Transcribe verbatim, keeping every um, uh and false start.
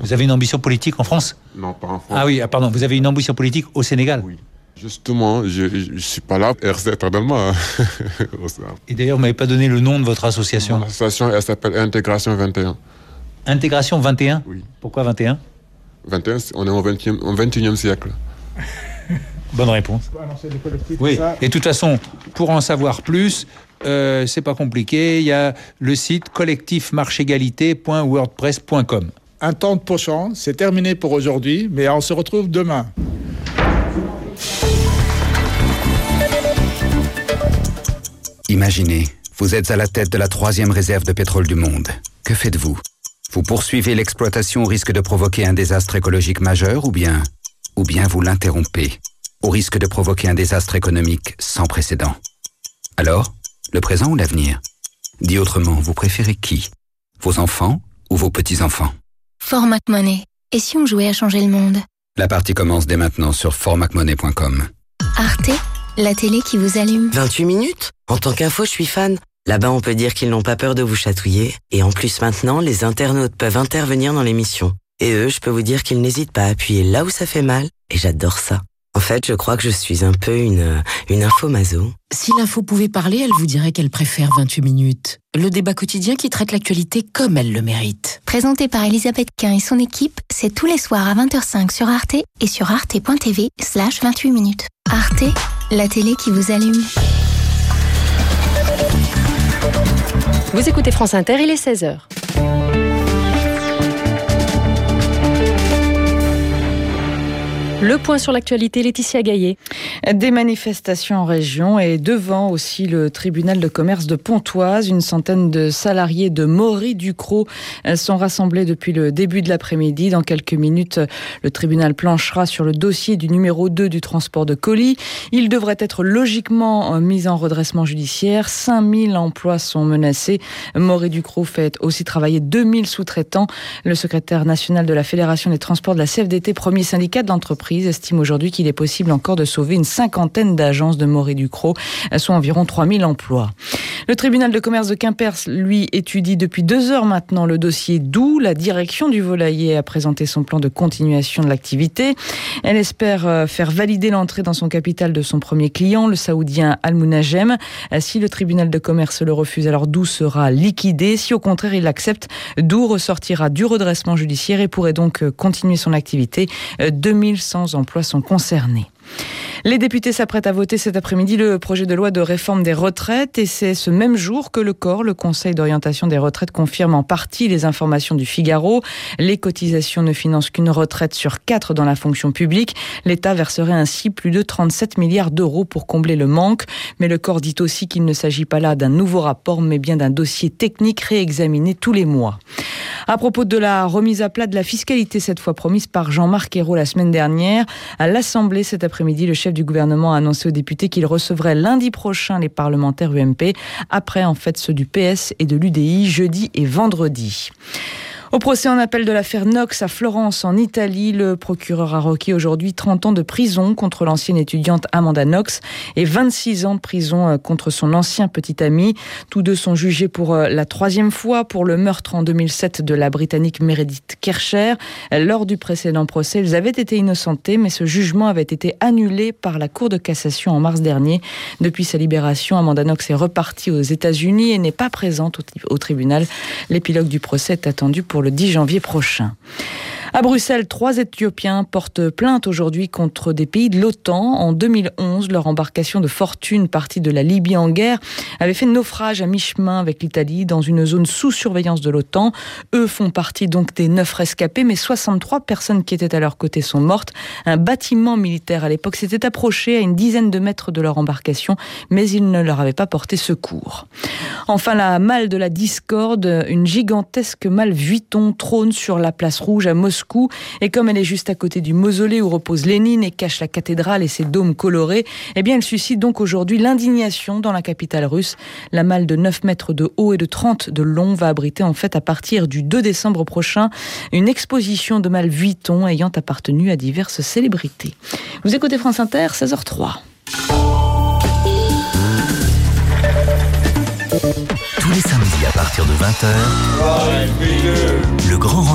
Vous avez une ambition politique en France ? Non, pas en France. Ah oui, ah, pardon, vous avez une ambition politique au Sénégal ? Oui. Justement, je ne suis pas là pour rester éternellement. Et d'ailleurs, vous ne m'avez pas donné le nom de votre association ? Mon association, elle s'appelle Intégration vingt et un. Intégration vingt et un ? Oui. Pourquoi vingt et un ? vingt et un, on est au vingt et unième siècle. Bonne réponse. Oui, et de toute façon, pour en savoir plus, euh, c'est pas compliqué, il y a le site collectif marche égalité point wordpress point com. Un temps de pochon, c'est terminé pour aujourd'hui, mais on se retrouve demain. Imaginez, vous êtes à la tête de la troisième réserve de pétrole du monde. Que faites-vous ? Vous poursuivez l'exploitation au risque de provoquer un désastre écologique majeur ou bien, ou bien vous l'interrompez au risque de provoquer un désastre économique sans précédent. Alors, le présent ou l'avenir ? Dit autrement, vous préférez qui ? Vos enfants ou vos petits-enfants ? Formac Money. Et si on jouait à changer le monde ? La partie commence dès maintenant sur formac money point com. Arte, la télé qui vous allume. vingt-huit minutes ? En tant qu'info, je suis fan. Là-bas, on peut dire qu'ils n'ont pas peur de vous chatouiller. Et en plus, maintenant, les internautes peuvent intervenir dans l'émission. Et eux, je peux vous dire qu'ils n'hésitent pas à appuyer là où ça fait mal. Et j'adore ça. En fait, je crois que je suis un peu une, une info-maso. Si l'info pouvait parler, elle vous dirait qu'elle préfère vingt-huit minutes. Le débat quotidien qui traite l'actualité comme elle le mérite. Présenté par Elisabeth Quint et son équipe, c'est tous les soirs à vingt heures cinq sur Arte et sur arte point t v slash vingt-huit minutes. Arte, la télé qui vous allume. Vous écoutez France Inter, il est seize heures. Le point sur l'actualité, Laetitia Gaillet. Des manifestations en région et devant aussi le tribunal de commerce de Pontoise. Une centaine de salariés de Mory-Ducrot sont rassemblés depuis le début de l'après-midi. Dans quelques minutes, le tribunal planchera sur le dossier du numéro deux du transport de colis. Il devrait être logiquement mis en redressement judiciaire. cinq mille emplois sont menacés. Mory-Ducrot fait aussi travailler deux mille sous-traitants. Le secrétaire national de la Fédération des transports de la C F D T, premier syndicat d'entreprise, estime aujourd'hui qu'il est possible encore de sauver une cinquantaine d'agences de Mory-Ducrot, soit environ trois mille emplois. Le tribunal de commerce de Quimper, lui, étudie depuis deux heures maintenant le dossier Doux. La direction du volailler a présenté son plan de continuation de l'activité. Elle espère faire valider l'entrée dans son capital de son premier client, le saoudien Al Munajem. Si le tribunal de commerce le refuse, alors Doux sera liquidé. Si au contraire il l'accepte, Doux ressortira du redressement judiciaire et pourrait donc continuer son activité. deux mille cent emplois sont concernés. Les députés s'apprêtent à voter cet après-midi le projet de loi de réforme des retraites et c'est ce même jour que le C O R, le Conseil d'orientation des retraites, confirme en partie les informations du Figaro. Les cotisations ne financent qu'une retraite sur quatre dans la fonction publique. L'État verserait ainsi plus de trente-sept milliards d'euros pour combler le manque. Mais le C O R dit aussi qu'il ne s'agit pas là d'un nouveau rapport, mais bien d'un dossier technique réexaminé tous les mois. À propos de la remise à plat de la fiscalité, cette fois promise par Jean-Marc Ayrault la semaine dernière, à l'Assemblée cet après-midi, le chef du gouvernement a annoncé aux députés qu'il recevrait lundi prochain les parlementaires U M P, après en fait ceux du P S et de l'U D I, jeudi et vendredi. Au procès en appel de l'affaire Nox à Florence, en Italie, le procureur a requis aujourd'hui trente ans de prison contre l'ancienne étudiante Amanda Knox et vingt-six ans de prison contre son ancien petit ami. Tous deux sont jugés pour la troisième fois pour le meurtre en deux mille sept de la Britannique Meredith Kercher. Lors du précédent procès, ils avaient été innocentés, mais ce jugement avait été annulé par la Cour de cassation en mars dernier. Depuis sa libération, Amanda Knox est repartie aux États-Unis et n'est pas présente au, au tribunal. L'épilogue du procès est attendu pour le dix janvier prochain. À Bruxelles, trois Éthiopiens portent plainte aujourd'hui contre des pays de l'OTAN. En deux mille onze, leur embarcation de fortune partie de la Libye en guerre avait fait naufrage à mi-chemin avec l'Italie dans une zone sous surveillance de l'OTAN. Eux font partie donc des neuf rescapés, mais soixante-trois personnes qui étaient à leur côté sont mortes. Un bâtiment militaire à l'époque s'était approché à une dizaine de mètres de leur embarcation, mais il ne leur avait pas porté secours. Enfin, la malle de la discorde, une gigantesque malle Vuitton trône sur la place Rouge à Moscou. Et comme elle est juste à côté du mausolée où repose Lénine et cache la cathédrale et ses dômes colorés, eh bien elle suscite donc aujourd'hui l'indignation dans la capitale russe. La malle de neuf mètres de haut et de trente de long va abriter en fait à partir du deux décembre prochain une exposition de malles Vuitton ayant appartenu à diverses célébrités. Vous écoutez France Inter, seize heures trois. Tous les samedis à partir de vingt heures, le grand